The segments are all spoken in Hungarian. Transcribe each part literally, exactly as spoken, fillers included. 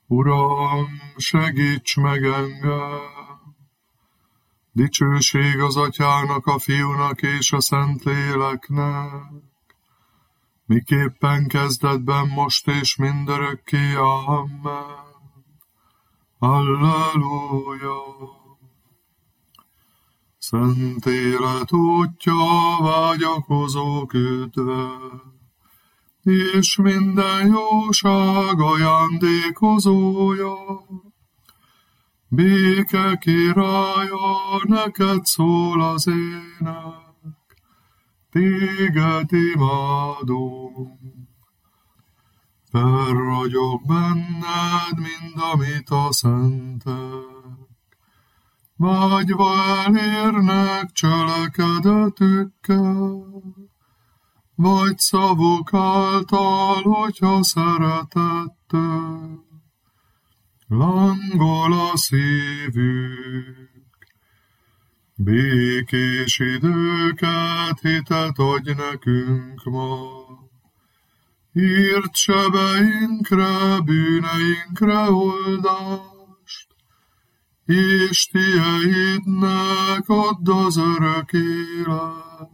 Uram, segíts meg engem! Dicsőség az Atyának, a Fiúnak és a Szentléleknek, miképpen kezdetben, most és mindörökké. Amen. Halleluja! Szent élet útja, vágyakozók üdve, és minden jóság ajándékozója. Béke királya, neked szól az ének, téged imádunk. Felragyog benned mind, amit a szentek vágyva elérnek cselekedetükkel, vagy szavuk által, hogyha szeretettel lángol a szívük. Békés időket, hitet adj nekünk ma, írt sebeinkre, bűneinkre oldást, és tieidnek add az örök élet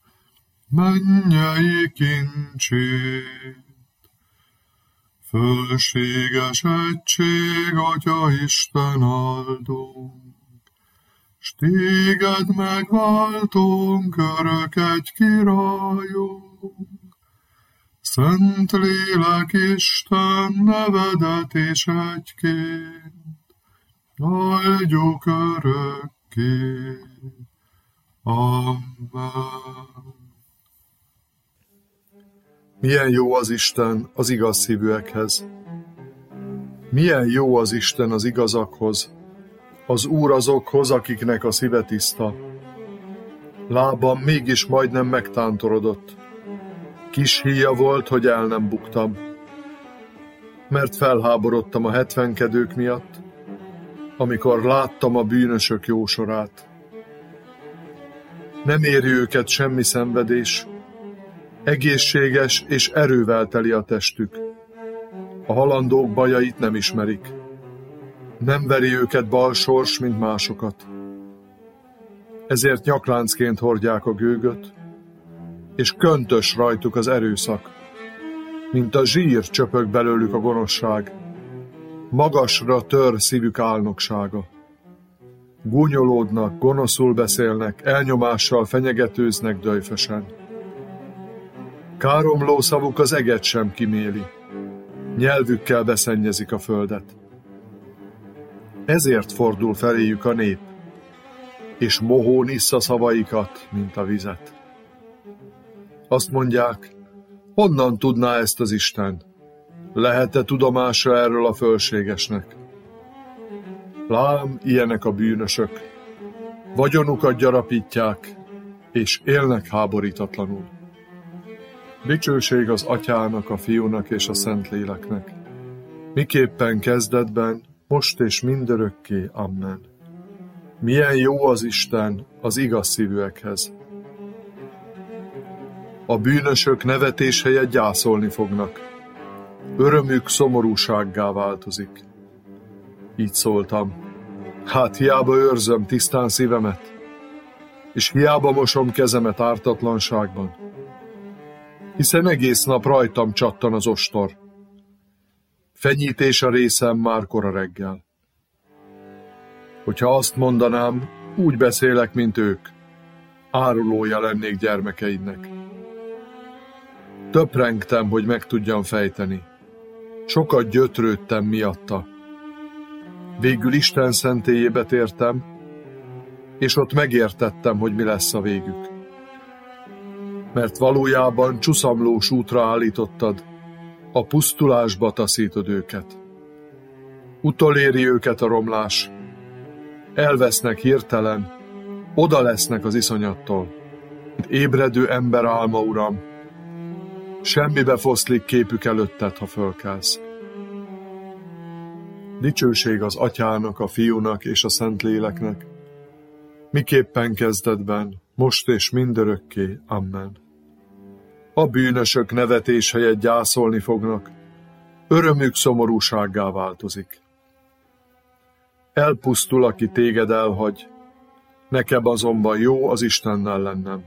mennyei kincsét. Fölséges egység, Atya Isten áldunk, s téged megváltunk, örök egy királyunk. Szent Lélek Isten, nevedet és egyként áldjuk örökké. Amen. Milyen jó az Isten az igaz szívűekhez. Milyen jó az Isten az igazakhoz, az Úr azokhoz, akiknek a szíve tiszta. Lábam mégis majdnem megtántorodott. Kis híja volt, hogy el nem buktam. Mert felháborodtam a hetvenkedők miatt, amikor láttam a bűnösök jósorát. Nem éri őket semmi szenvedés, egészséges és erővel teli a testük. A halandók bajait nem ismerik. Nem veri őket bal sors, mint másokat. Ezért nyakláncként hordják a gőgöt, és köntös rajtuk az erőszak. Mint a zsír csöpög belőlük a gonoszság. Magasra tör szívük álnoksága. Gúnyolódnak, gonoszul beszélnek, elnyomással fenyegetőznek döjfösen. Káromló szavuk az eget sem kiméli, nyelvükkel beszennyezik a földet. Ezért fordul feléjük a nép, és mohón issza szavaikat, mint a vizet. Azt mondják, honnan tudná ezt az Isten? Lehet-e tudomása erről a fölségesnek? Lám, ilyenek a bűnösök, vagyonukat gyarapítják, és élnek háborítatlanul. Dicsőség az Atyának, a Fiúnak és a Szentléleknek, miképpen kezdetben, most és mindörökké. Amen. Milyen jó az Isten az igaz szívűekhez. A bűnösök nevetés helyett gyászolni fognak, örömük szomorúsággá változik. Így szóltam, hát hiába őrzöm tisztán szívemet, és hiába mosom kezemet ártatlanságban, hiszen egész nap rajtam csattan az ostor. Fenyítés a részem már kora reggel. Hogyha azt mondanám, úgy beszélek, mint ők, árulója lennék gyermekeidnek. Töprengtem, hogy meg tudjam fejteni. Sokat gyötrődtem miatta. Végül Isten szentélyébe tértem, és ott megértettem, hogy mi lesz a végük. Mert valójában csuszamlós útra állítottad, a pusztulásba taszítod őket. Utoléri őket a romlás, elvesznek hirtelen, oda lesznek az iszonyattól. Ébredő ember álma, Uram, semmibe foszlik képük előtted, ha fölkelsz. Dicsőség az Atyának, a Fiúnak és a Szentléleknek, miképpen kezdetben, most és mindörökké. Amen. A bűnösök nevetés helyett gyászolni fognak, örömük szomorúsággá változik. Elpusztul, aki téged elhagy, nekem azonban jó az Istennel lennem.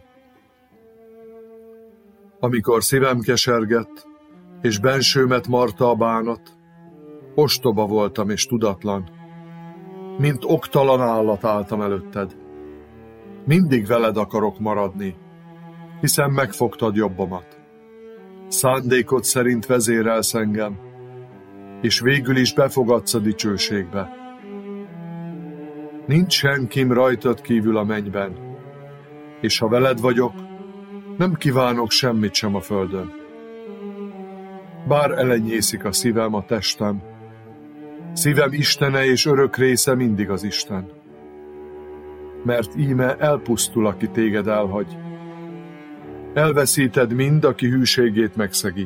Amikor szívem kesergett, és bensőmet marta a bánat, ostoba voltam és tudatlan, mint oktalan állat álltam előtted. Mindig veled akarok maradni, hiszen megfogtad jobbamat. Szándékod szerint vezérelsz engem, és végül is befogadsz a dicsőségbe. Nincs senkim rajtad kívül a mennyben, és ha veled vagyok, nem kívánok semmit sem a földön. Bár elenyészik a szívem, a testem, szívem istene és örök része mindig az Isten. Mert íme elpusztul, aki téged elhagy. Elveszíted mind, aki hűségét megszegi.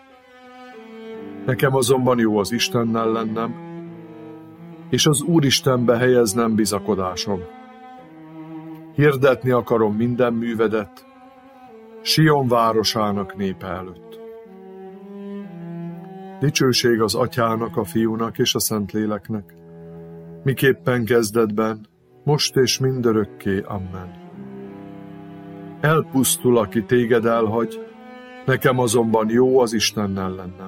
Nekem azonban jó az Istennel lennem, és az Úristenbe helyeznem bizakodásom. Hirdetni akarom minden művedet, Sion városának népe előtt. Dicsőség az Atyának, a Fiúnak és a Szentléleknek, miképpen kezdetben, most és mindörökké. Amen. Elpusztul, aki téged elhagy, nekem azonban jó az Istennel lennem.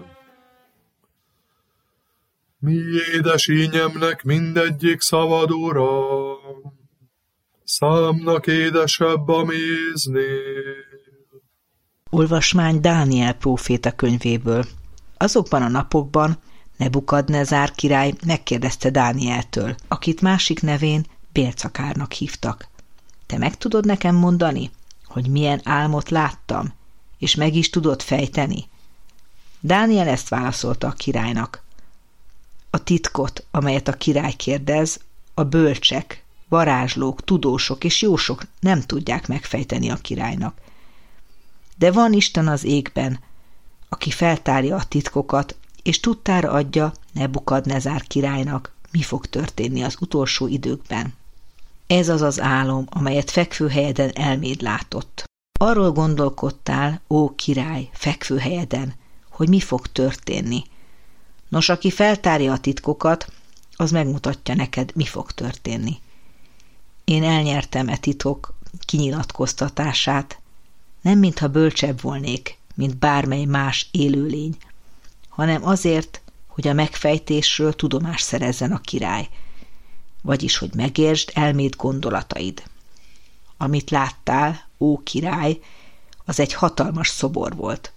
Mi édes ínyemnek mindegyik szavad, Uram, számnak édesebb a méznél. Olvasmány Dániel próféta könyvéből. Azokban a napokban Nebukadnezár király megkérdezte Dánieltől, akit másik nevén Bélcakárnak hívtak. Te meg tudod nekem mondani, hogy milyen álmot láttam, és meg is tudod fejteni? Dániel ezt válaszolta a királynak. A titkot, amelyet a király kérdez, a bölcsek, varázslók, tudósok és jósok nem tudják megfejteni a királynak. De van Isten az égben, aki feltárja a titkokat, és tudtára adja Nebukadnezár királynak, mi fog történni az utolsó időkben. Ez az az álom, amelyet fekvőhelyeden elméd látott. Arról gondolkodtál, ó király, fekvőhelyeden, hogy mi fog történni. Nos, aki feltárja a titkokat, az megmutatja neked, mi fog történni. Én elnyertem e titok kinyilatkoztatását, nem mintha bölcsebb volnék, mint bármely más élőlény, hanem azért, hogy a megfejtésről tudomást szerezzen a király, vagyis, hogy megértsd elméd gondolataid. Amit láttál, ó király, az egy hatalmas szobor volt.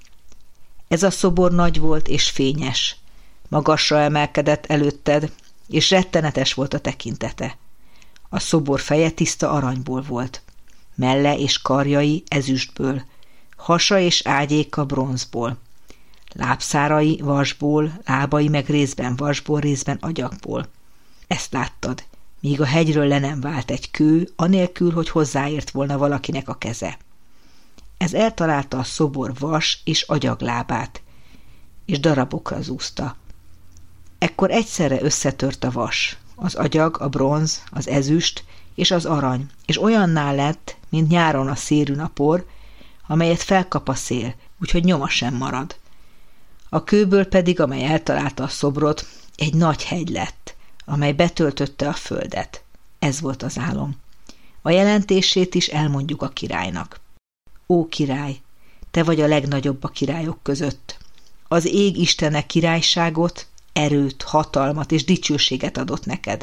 Ez a szobor nagy volt és fényes, magasra emelkedett előtted, és rettenetes volt a tekintete. A szobor feje tiszta aranyból volt, melle és karjai ezüstből, hasa és ágyéka bronzból, lábszárai vasból, lábai meg részben vasból, részben agyagból. Ezt láttad, míg a hegyről le nem vált egy kő, anélkül, hogy hozzáért volna valakinek a keze. Ez eltalálta a szobor vas és agyaglábát, és darabokra zúzta. Ekkor egyszerre összetört a vas, az agyag, a bronz, az ezüst és az arany, és olyanná lett, mint nyáron a szérű a por, amelyet felkap a szél, úgyhogy nyoma sem marad. A kőből pedig, amely eltalálta a szobrot, egy nagy hegy lett, amely betöltötte a földet. Ez volt az álom. A jelentését is elmondjuk a királynak. Ó király, te vagy a legnagyobb a királyok között. Az ég Istene királyságot, erőt, hatalmat és dicsőséget adott neked.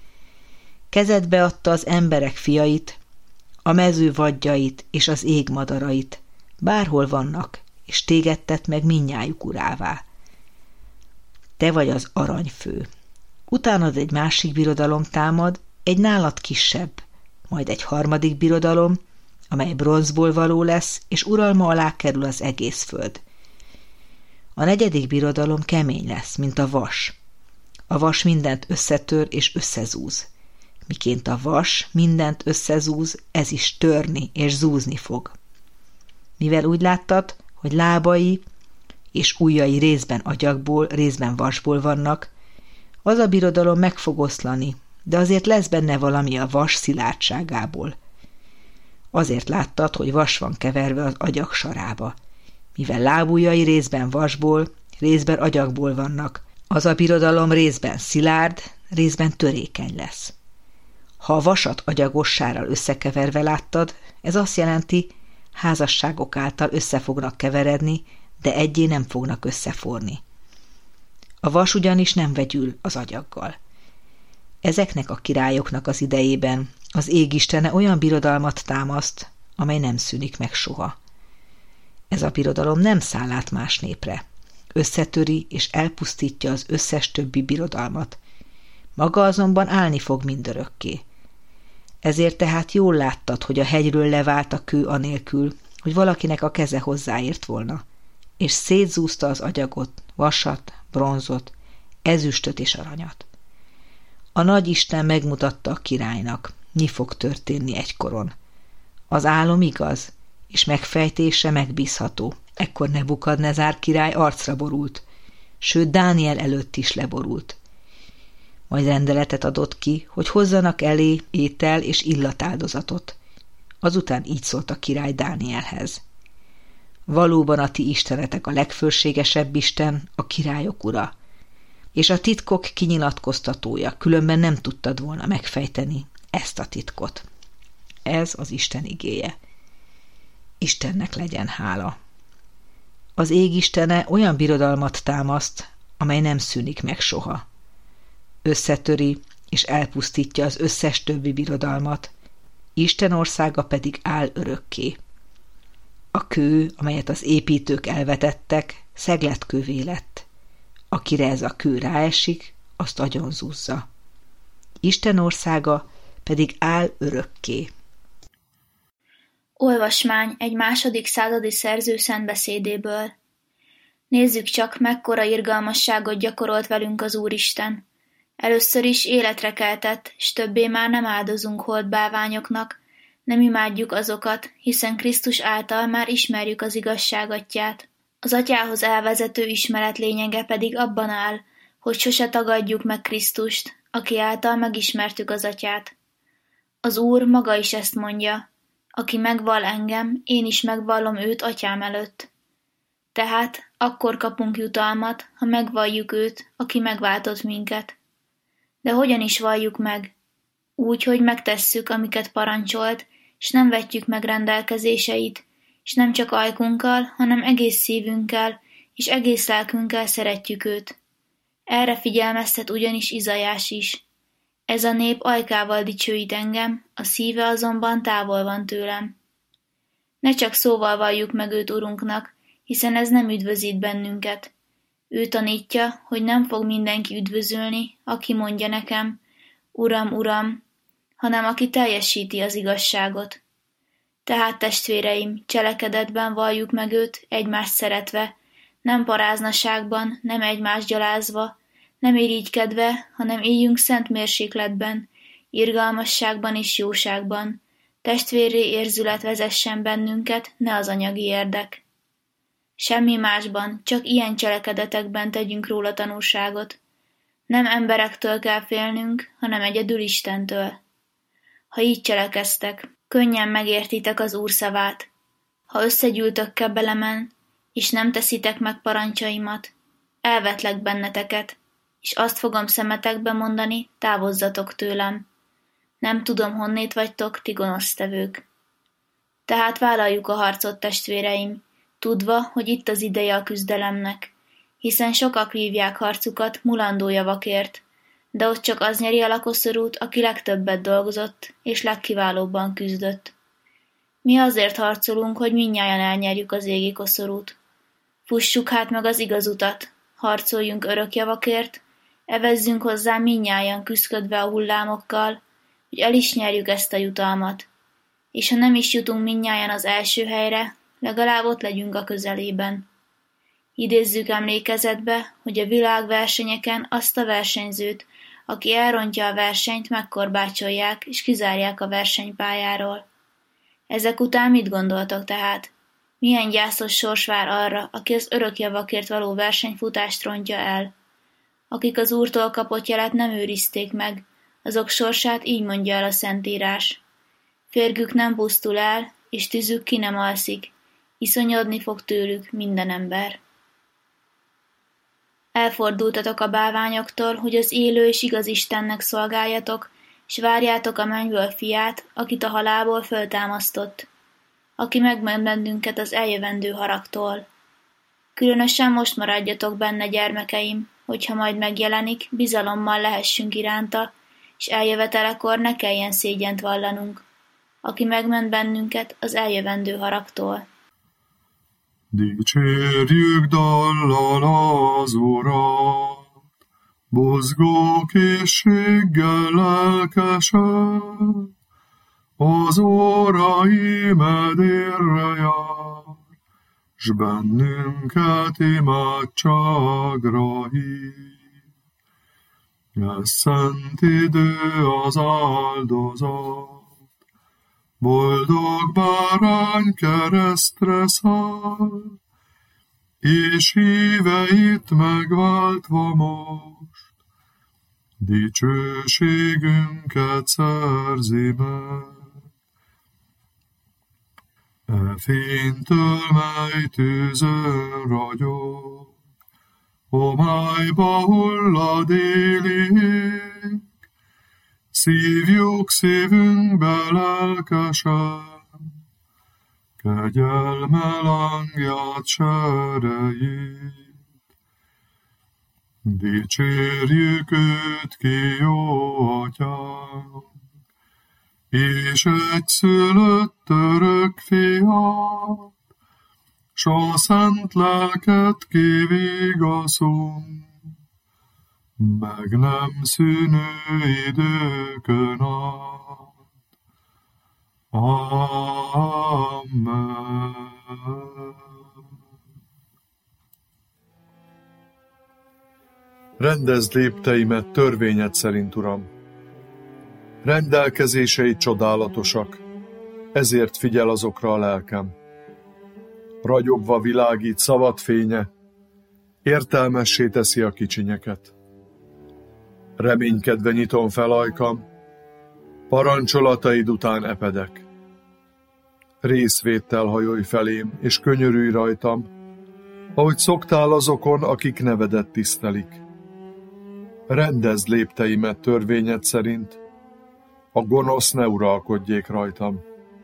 Kezedbe adta az emberek fiait, a mező vadjait és az ég madarait, bárhol vannak, és téged tett meg mindnyájuk urává. Te vagy az aranyfő. Utánad egy másik birodalom támad, egy nálad kisebb, majd egy harmadik birodalom, amely bronzból való lesz, és uralma alá kerül az egész föld. A negyedik birodalom kemény lesz, mint a vas. A vas mindent összetör és összezúz. Miként a vas mindent összezúz, ez is törni és zúzni fog. Mivel úgy láttad, hogy lábai és ujjai részben agyagból, részben vasból vannak, az a birodalom meg fog oszlani, de azért lesz benne valami a vas szilárdságából. Azért láttad, hogy vas van keverve az agyag sarába. Mivel lábujjai részben vasból, részben agyagból vannak. Az a birodalom részben szilárd, részben törékeny lesz. Ha a vasat agyagossárral összekeverve láttad, ez azt jelenti, házasságok által össze fognak keveredni, de egyé nem fognak összeforni. A vas ugyanis nem vegyül az agyaggal. Ezeknek a királyoknak az idejében az égistene olyan birodalmat támaszt, amely nem szűnik meg soha. Ez a birodalom nem száll át más népre. Összetöri és elpusztítja az összes többi birodalmat. Maga azonban állni fog mindörökké. Ezért tehát jól láttad, hogy a hegyről levált a kő anélkül, hogy valakinek a keze hozzáért volna, és szétzúzta az agyagot, vasat, bronzot, ezüstöt és aranyat. A nagy Isten megmutatta a királynak, mi fog történni egykoron. Az álom igaz, és megfejtése megbízható. Ekkor Nebukadnezár király arcra borult, sőt Dániel előtt is leborult. Majd rendeletet adott ki, hogy hozzanak elé étel és illatáldozatot. Azután így szólt a király Dánielhez. Valóban a ti istenetek a legfölségesebb Isten, a királyok ura, és a titkok kinyilatkoztatója, különben nem tudtad volna megfejteni ezt a titkot. Ez az Isten igéje. Istennek legyen hála. Az ég istene olyan birodalmat támaszt, amely nem szűnik meg soha. Összetöri és elpusztítja az összes többi birodalmat, Isten országa pedig áll örökké. A kő, amelyet az építők elvetettek, szegletkővé lett. Akire ez a kő ráesik, azt agyonzúzza. Isten országa pedig áll örökké. Olvasmány egy második századi szerző szentbeszédéből. Nézzük csak, mekkora irgalmasságot gyakorolt velünk az Úristen. Először is életre keltett, s többé már nem áldozunk holdbálványoknak, nem imádjuk azokat, hiszen Krisztus által már ismerjük az igazság atyját. Az atyához elvezető ismeret lényege pedig abban áll, hogy sose tagadjuk meg Krisztust, aki által megismertük az atyát. Az Úr maga is ezt mondja, aki megvall engem, én is megvallom őt atyám előtt. Tehát akkor kapunk jutalmat, ha megvalljuk őt, aki megváltott minket. De hogyan is valljuk meg? Úgy, hogy megtesszük, amiket parancsolt, és nem vetjük meg rendelkezéseit, és nem csak ajkunkkal, hanem egész szívünkkel, és egész lelkünkkel szeretjük őt. Erre figyelmeztet ugyanis Izaiás is. Ez a nép ajkával dicsőít engem, a szíve azonban távol van tőlem. Ne csak szóval valljuk meg őt Urunknak, hiszen ez nem üdvözít bennünket. Ő tanítja, hogy nem fog mindenki üdvözülni, aki mondja nekem, Uram, Uram, hanem aki teljesíti az igazságot. Tehát testvéreim, cselekedetben valljuk meg őt, egymást szeretve, nem paráznaságban, nem egymást gyalázva, nem irigykedve, hanem éljünk szent mérsékletben, irgalmasságban és jóságban, testvérré érzület vezessen bennünket, ne az anyagi érdek. Semmi másban, csak ilyen cselekedetekben tegyünk róla tanúságot. Nem emberektől kell félnünk, hanem egyedül Istentől. Ha így cselekeztek, könnyen megértitek az Úr szavát. Ha összegyűltök kebelemen, és nem teszitek meg parancsaimat, elvetlek benneteket, és azt fogom szemetekbe mondani, távozzatok tőlem. Nem tudom, honnét vagytok, ti gonosztevők. Tehát vállaljuk a harcot, testvéreim, tudva, hogy itt az ideje a küzdelemnek, hiszen sokak vívják harcukat mulandó javakért, de ott csak az nyeri a lakoszorút, aki legtöbbet dolgozott, és legkiválóbban küzdött. Mi azért harcolunk, hogy mindnyájan elnyerjük az égi koszorút. Fussuk hát meg az igaz utat, harcoljunk örök javakért, evezzünk hozzá mindnyájan küszködve a hullámokkal, hogy el is nyerjük ezt a jutalmat. És ha nem is jutunk mindnyájan az első helyre, legalább ott legyünk a közelében. Idézzük emlékezetbe, hogy a világversenyeken azt a versenyzőt, aki elrontja a versenyt, megkorbácsolják és kizárják a versenypályáról. Ezek után mit gondoltak tehát? Milyen gyászos sors vár arra, aki az örök javakért való versenyfutást rontja el? Akik az Úrtól kapott jelet nem őrizték meg, azok sorsát így mondja el a Szentírás. Férgük nem pusztul el, és tüzük ki nem alszik, iszonyodni fog tőlük minden ember. Elfordultatok a bálványoktól, hogy az élő és igaz Istennek szolgáljatok, s várjátok a mennyből fiát, akit a halálból föltámasztott, aki megment bennünket az eljövendő haragtól. Különösen most maradjatok benne, gyermekeim, hogyha majd megjelenik, bizalommal lehessünk iránta, és eljövetelekor ne kelljen szégyent vallanunk, aki megment bennünket az eljövendő haragtól. Dicsérjük dallal az Urat, buzgó készséggel lelkesen, az óra imedérre jár, s bennünket imádságra hív. Ez szent idő az áldozat, boldog bárány keresztre száll, és híveit megváltva most, dicsőségünket szerzi meg. E fénytől, mely tűzön ragyog, homályba hullad éli ég, szívjuk szívünkbe lelkesen, kegyelme lángját serejét. Dicsérjük őt, ki jó atyánk, és egyszülött örök fiát, s a szent lelket kivigaszunk, meg nem szűnő időkön át. Amen. Rendezd lépteimet törvényed szerint, Uram. Rendelkezései csodálatosak, ezért figyel azokra a lelkem. Ragyogva világít szavad fénye, értelmessé teszi a kicsinyeket. Reménykedve nyitom fel ajkam, parancsolataid után epedek. Részvéttel hajolj felém, és könyörülj rajtam, ahogy szoktál azokon, akik nevedet tisztelik. Rendezd lépteimet törvényed szerint, a gonosz ne uralkodjék rajtam.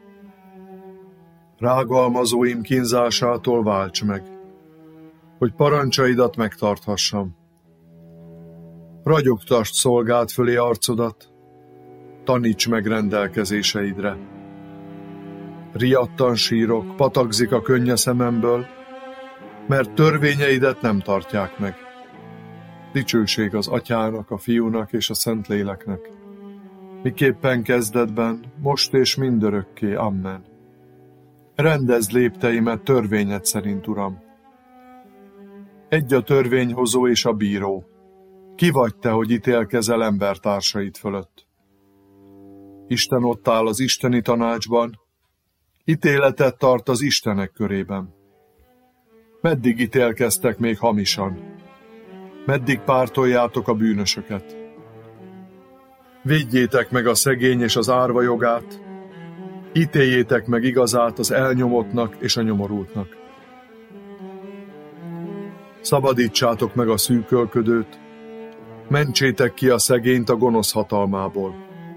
Rágalmazóim kínzásától válts meg, hogy parancsaidat megtarthassam. Ragyogtasd szolgád fölé arcodat, taníts meg rendelkezéseidre. Riadtan sírok, patakzik a könnye szememből, mert törvényeidet nem tartják meg. Dicsőség az Atyának, a Fiúnak és a Szentléleknek, miképpen kezdetben, most és mindörökké. Amen. Rendezd lépteimet törvényed szerint, Uram. Egy a törvényhozó és a bíró. Ki vagy te, hogy ítélkezel embertársaid fölött? Isten ott áll az isteni tanácsban, ítéletet tart az istenek körében. Meddig ítélkeztek még hamisan? Meddig pártoljátok a bűnösöket? Védjétek meg a szegény és az árva jogát, ítéljétek meg igazát az elnyomottnak és a nyomorultnak. Szabadítsátok meg a szűkölködőt, mentsétek ki a szegényt a gonosz hatalmából.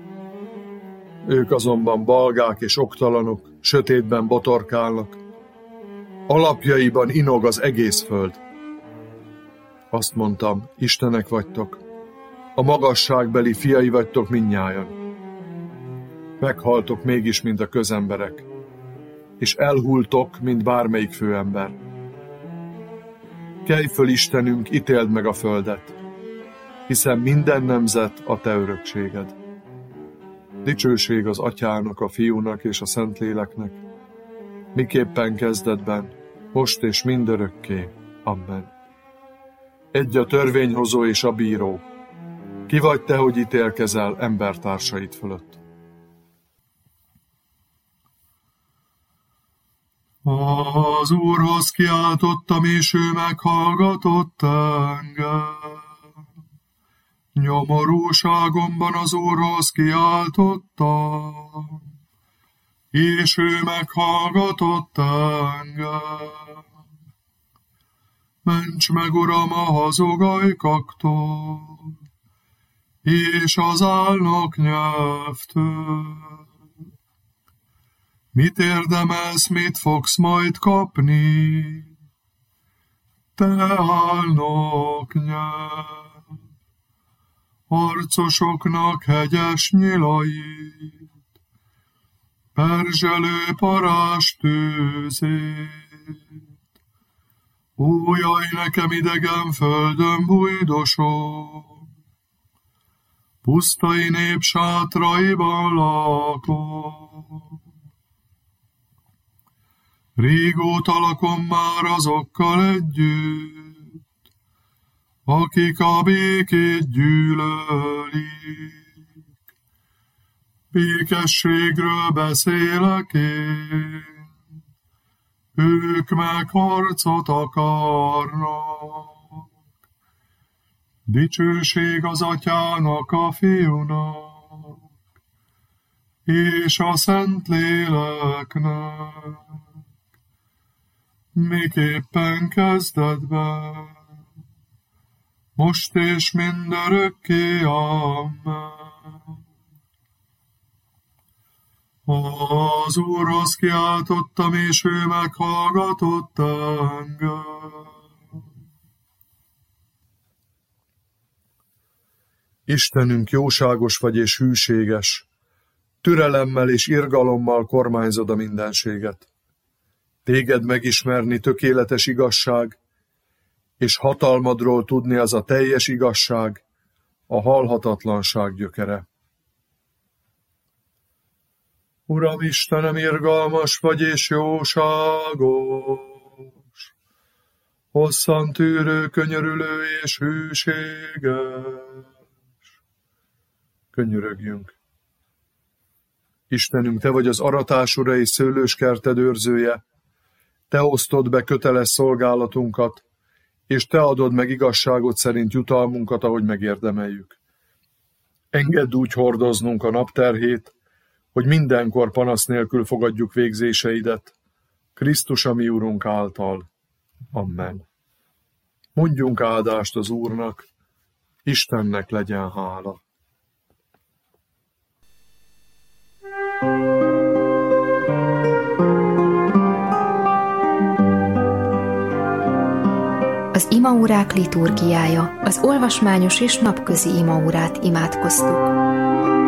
Ők azonban balgák és oktalanok, sötétben botorkálnak, alapjaiban inog az egész föld. Azt mondtam, istenek vagytok, a magasságbeli fiai vagytok mindnyájan. Meghaltok mégis, mint a közemberek, és elhultok, mint bármelyik főember. Kelj föl, Istenünk, ítéld meg a földet, hiszen minden nemzet a te örökséged. Dicsőség az Atyának, a Fiúnak és a Szentléleknek, miképpen kezdetben, most és mindörökké. Amen. Egy a törvényhozó és a bíró. Ki vagy te, hogy ítélkezel embertársaid fölött? Az Úrhoz kiáltottam, és ő meghallgatott engem. Nyomorúságomban az Úrhoz kiáltottam, és ő meghallgatott engem. Ments meg, Uram, a hazugajkaktól, és az álnok nyelvtől. Mit érdemelsz, mit fogsz majd kapni? Te álnok nyelv, harcosoknak hegyes nyilait, perzselő parázs tőzét. Ó, jaj, nekem idegen földön bújdosok, pusztai nép sátraiban lakom. Régóta lakom már azokkal együtt, akik a békét gyűlölik. Békességről beszélek én, ők meg harcot akarnak. Dicsőség az Atyának, a Fiúnak, és a Szentléleknek, miképpen kezdetben, most és mindörökké, amen. Az Úrhoz kiáltottam, és ő meghallgatott engem. Istenünk, jóságos vagy és hűséges, türelemmel és irgalommal kormányzod a mindenséget. Téged megismerni tökéletes igazság, és hatalmadról tudni az a teljes igazság, a halhatatlanság gyökere. Uram Istenem, irgalmas vagy és jóságos, hosszan tűrő, könyörülő és hűséges. Könyörögjünk. Istenünk, Te vagy az aratás ura és szőlőskerted őrzője, Te osztod be köteles szolgálatunkat, és Te adod meg igazságot szerint jutalmunkat, ahogy megérdemeljük. Engedd úgy hordoznunk a napterhét, hogy mindenkor panasz nélkül fogadjuk végzéseidet, Krisztus a mi Urunk által. Amen. Mondjunk áldást az Úrnak, Istennek legyen hála. Az imaórák liturgiája, az olvasmányos és napközi imaórát imádkoztuk.